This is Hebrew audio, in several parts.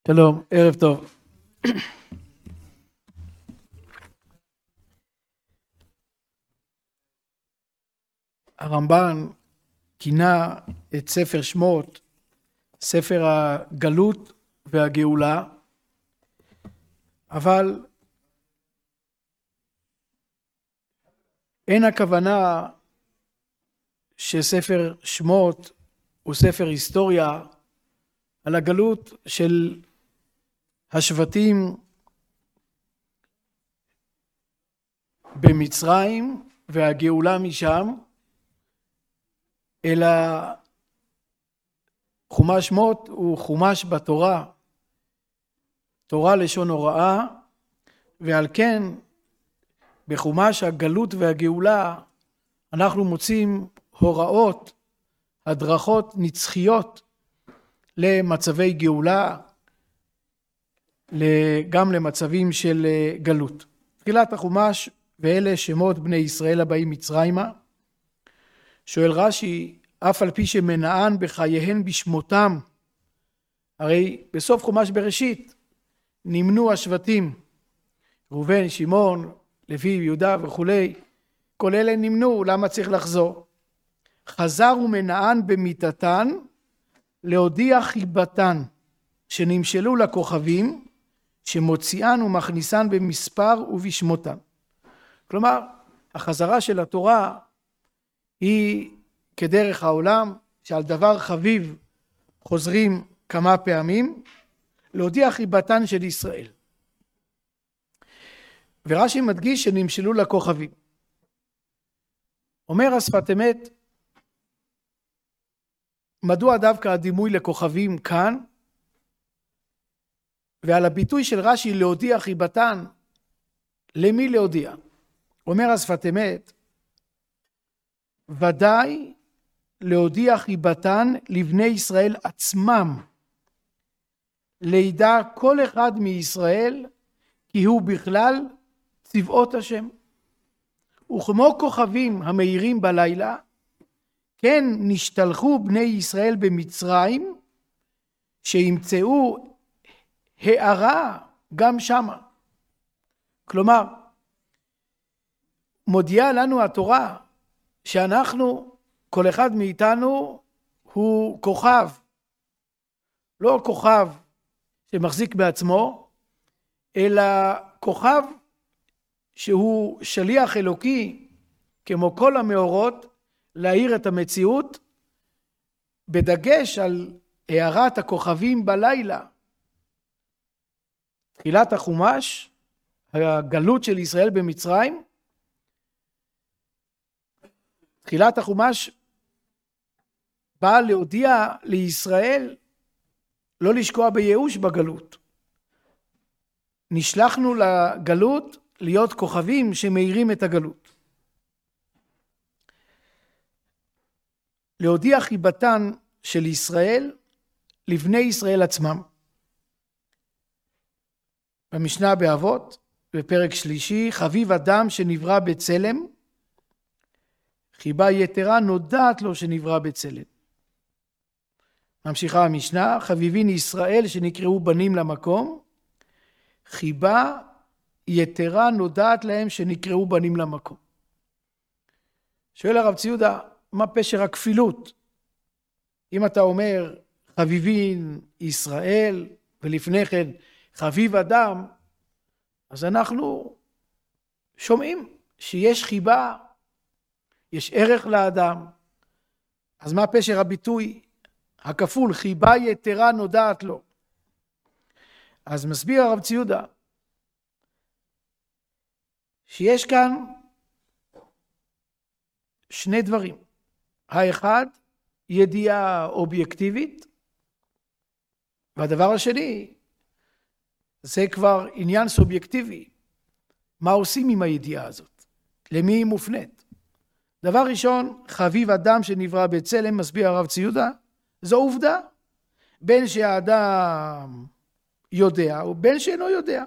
שלום, ערב טוב. הרמב"ן כינה את ספר שמות ספר הגלות והגאולה, אבל אין הכוונה שספר שמות הוא ספר היסטוריה על הגלות של השבטים במצרים והגאולה משם, אלא חומש שמות הוא חומש בתורה, תורה לשון הוראה, ועל כן בחומש הגלות והגאולה אנחנו מוצאים הוראות, הדרכות נצחיות למצבי גאולה, גם למצבים של גלות. תחילת החומש, ואלה שמות בני ישראל הבאים מצרימה. שואל רש"י, אף על פי שמנען בחייהן בשמותם, הרי בסוף חומש בראשית נמנו השבטים, ראובן, שמעון, לוי, יהודה וכולי, כל אלה נמנו, למה צריך לחזור? חזר ומנען במיתתן להודיע חיבתן, שנמשלו לכוכבים, שמוציאן ומכניסן במספר ובשמותן. כלומר, החזרה של התורה היא כדרך העולם, שעל דבר חביב חוזרים כמה פעמים, להודיע חיבתן של ישראל. ורש"י מדגיש שנמשלו לכוכבים. אומר השפת אמת, מדוע דווקא הדימוי לכוכבים כאן? ועל הביטוי של רש"י להודיע חיבתן, למי להודיע? אומר השפת אמת, ודאי להודיע חיבתן לבני ישראל עצמם, לידע כל אחד מישראל כי הוא בכלל צבאות השם. וכמו כוכבים המאירים בלילה, כן נשתלחו בני ישראל במצרים, שימצאו הערה גם שמה. כלומר, מודיעה לנו התורה שאנחנו, כל אחד מאיתנו הוא כוכב, לא כוכב שמחזיק בעצמו, אלא כוכב שהוא שליח אלוקי, כמו כל המאורות, להאיר את המציאות, בדגש על הארת הכוכבים בלילה. תחילת החומש, הגלות של ישראל במצרים, תחילת החומש באה להודיע לישראל לא לשקוע בייאוש בגלות. נשלחנו לגלות להיות כוכבים שמאירים את הגלות. להודיע חיבתן של ישראל לבני ישראל עצמם. במשנה באבות, בפרק שלישי, חביב אדם שנברא בצלם, חיבה יתרה נודעת לו שנברא בצלם. ממשיכה המשנה, חביבין ישראל שנקראו בנים למקום, חיבה יתרה נודעת להם שנקראו בנים למקום. שואל הרב ציודה, מה פשר הכפילות? אם אתה אומר חביבין ישראל ולפני כן חביב אדם, אז אנחנו שומעים שיש חיבה, יש ערך לאדם. אז מה פשר הביטוי הכפול, חיבה יתרה נודעת לו? אז מסביר הרב ציודה שיש כאן שני דברים. האחד, ידיעה אובייקטיבית, והדבר השני, זה כבר עניין סובייקטיבי. מה עושים עם הידיעה הזאת? למי היא מופנית? דבר ראשון, חביב אדם שנברא בצלם, מסביר הרב ציודה, זו עובדה. בין שהאדם יודע ובין שאינו יודע.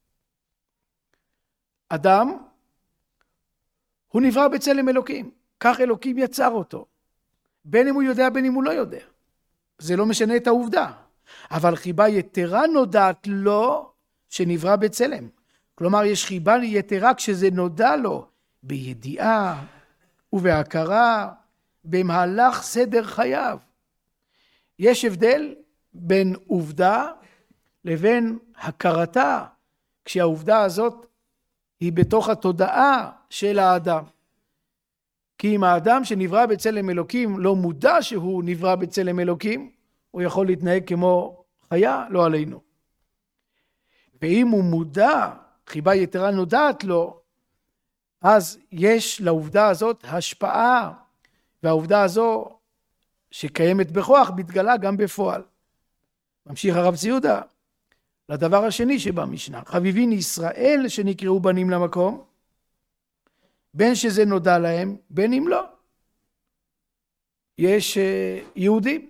אדם, הוא נברא בצלם אלוקים. כך אלוקים יצר אותו. בין אם הוא יודע, בין אם הוא לא יודע. זה לא משנה את העובדה. אבל חיבה יתרה נודעת לו שנברא בצלם. כלומר, יש חיבה יתרה כשזה נודע לו בידיעה ובהכרה במהלך סדר חייו. יש הבדל בין עובדה לבין הכרתה, כשהעובדה הזאת היא בתוך התודעה של האדם. כי אם האדם שנברא בצלם אלוקים לא מודע שהוא נברא בצלם אלוקים, הוא יכול להתנהג כמו חיה, לא עלינו. ואם הוא מודע, חיבה יתרה נודעת לו, אז יש לעובדה הזאת השפעה, והעובדה הזו שקיימת בכוח מתגלה גם בפועל. ממשיך הרב צבי יהודה לדבר השני שבמשנה, חביבין ישראל שנקראו בנים למקום, בין שזה נודע להם, בין אם לא. יש יהודים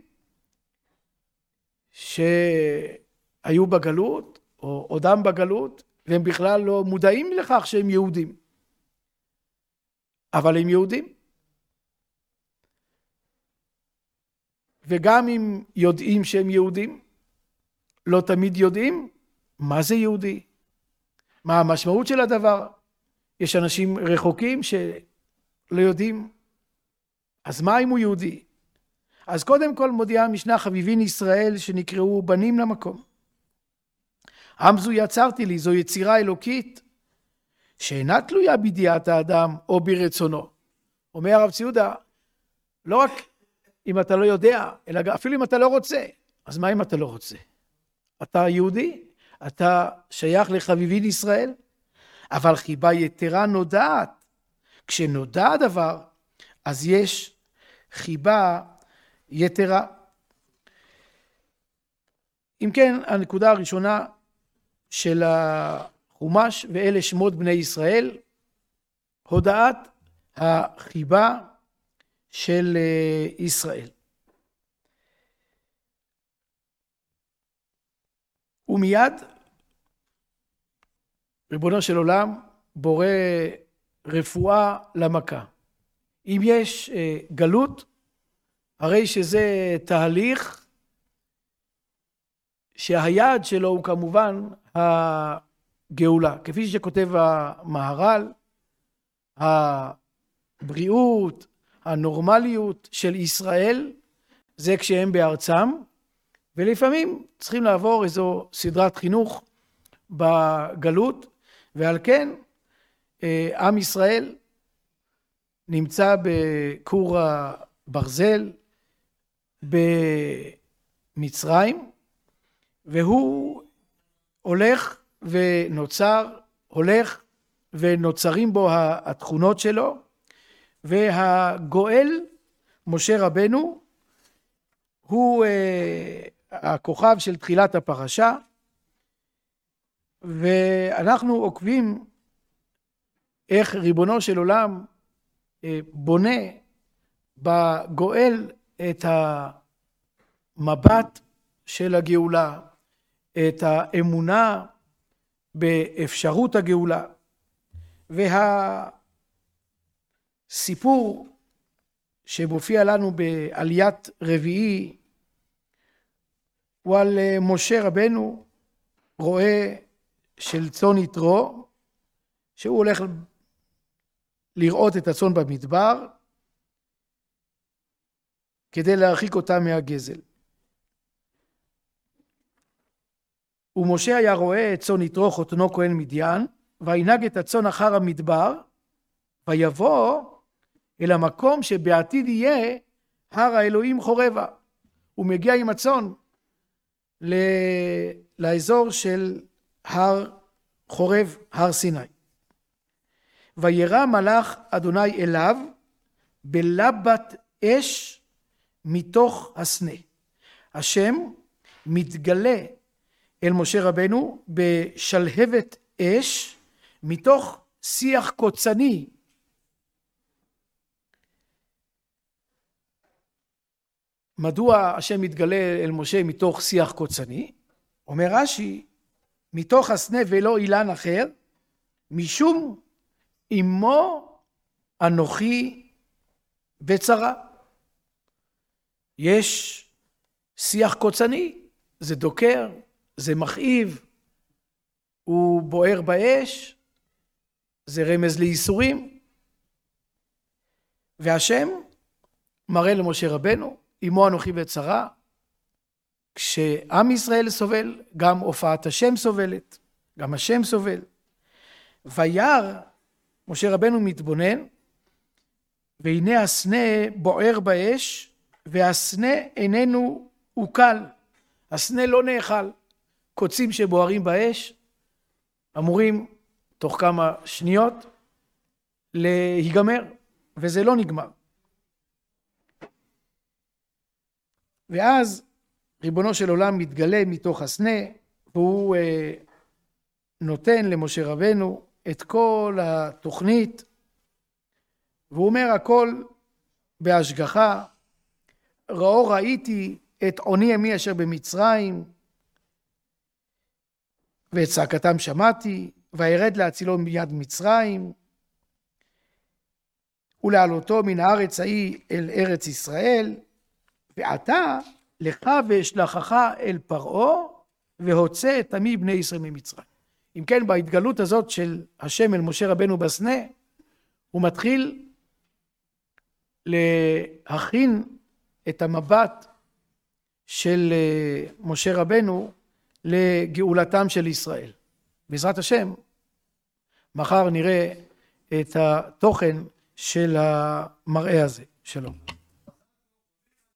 שהיו בגלות, או עודם בגלות, והם בכלל לא מודעים לכך שהם יהודים. אבל הם יהודים. וגם אם יודעים שהם יהודים, לא תמיד יודעים מה זה יהודי, מה המשמעות של הדבר. יש אנשים רחוקים שלא יודעים, אז מה אם הוא יהודי? אז קודם כל מודיעה המשנה חביבין ישראל שנקראו בנים למקום. עם זו יצרתי לי, זו יצירה אלוקית שאינה תלויה בידיעת האדם או ברצונו. אומר הרב צבי יהודה, לא רק אם אתה לא יודע, אלא אפילו אם אתה לא רוצה. אז מה אם אתה לא רוצה? אתה יהודי, אתה שייך לחביבין ישראל, אבל חיבה יתרה נודעת. כשנודע הדבר, אז יש חיבה יתרה. אם כן, הנקודה הראשונה של החומש, ואלה שמות בני ישראל, הודעת החיבה של ישראל. ומיד ריבונו של עולם בורא רפואה למכה. אם יש גלות, הרי שזה תהליך שהיעד שלו הוא כמובן הגאולה. כפי שכותב המהר"ל, הבריאות, הנורמליות של ישראל, זה כשהם בארצם, ולפעמים צריכים לעבור איזו סדרת חינוך בגלות, ועל כן עם ישראל נמצא בכור הברזל במצרים, והוא הולך ונוצר, הולך ונוצרים בו התכונות שלו, והגואל משה רבנו הוא הכוכב של תחילת הפרשה, ואנחנו עוקבים איך ריבונו של עולם בונה בגואל את המבט של הגאולה, את האמונה באפשרות הגאולה. והסיפור שמופיע לנו בעליית רביעי הוא על משה רבנו, רועה של צאן יתרו, שהוא הולך לראות את הצאן במדבר כדי להרחיק אותה מהגזל. ומשה היה רואה את צאן יתרו חותנו כהן מדיין, וינהג את הצאן אחר המדבר, ויבוא אל המקום שבעתיד יהיה הר האלוהים חורבה. הוא מגיע עם הצאן לאזור של הר חורב, הר סיני. וירא מלאך אדוני אליו בלבת אש מתוך הסנה. השם מתגלה אל משה רבנו בשלהבת אש מתוך שיח קוצני. מדוע השם מתגלה אל משה מתוך שיח קוצני? אומר רש"י, מתוך הסנה ולא אילן אחר, משום אמו אנוכי בצרה. יש שיח קוצני זה דוקר, זה מכאיב, הוא בוער באש, זה רמז לייסורים. והשם מראה למשה רבנו, עמו אנוכי בצרה, כשעם ישראל סובל, גם הופעת השם סובלת, גם השם סובל. וירא משה רבנו מתבונן, והנה הסנה בוער באש, והסנה איננו עוקל. הסנה לא נאכל. קוצים שבוערים באש, אמורים תוך כמה שניות להיגמר, וזה לא נגמר. ואז ריבונו של עולם מתגלה מתוך הסנה, והוא נותן למשה רבנו את כל התוכנית, והוא אומר הכל בהשגחה. ראו ראיתי את עוני עמי אשר במצרים, ואת צעקתם שמעתי, וירד להצילו מיד מצרים, ולהעלותו מן הארץ ההיא אל ארץ ישראל, ועתה לך ואשלחך אל פרעה, והוצא את עמי בני ישראל ממצרים. אם כן, בהתגלות הזאת של השם אל משה רבנו בסנה, הוא מתחיל להכין את המבט של משה רבנו לגאולתם של ישראל. בעזרת השם, מחר נראה את התוכן של המראה הזה. שלום.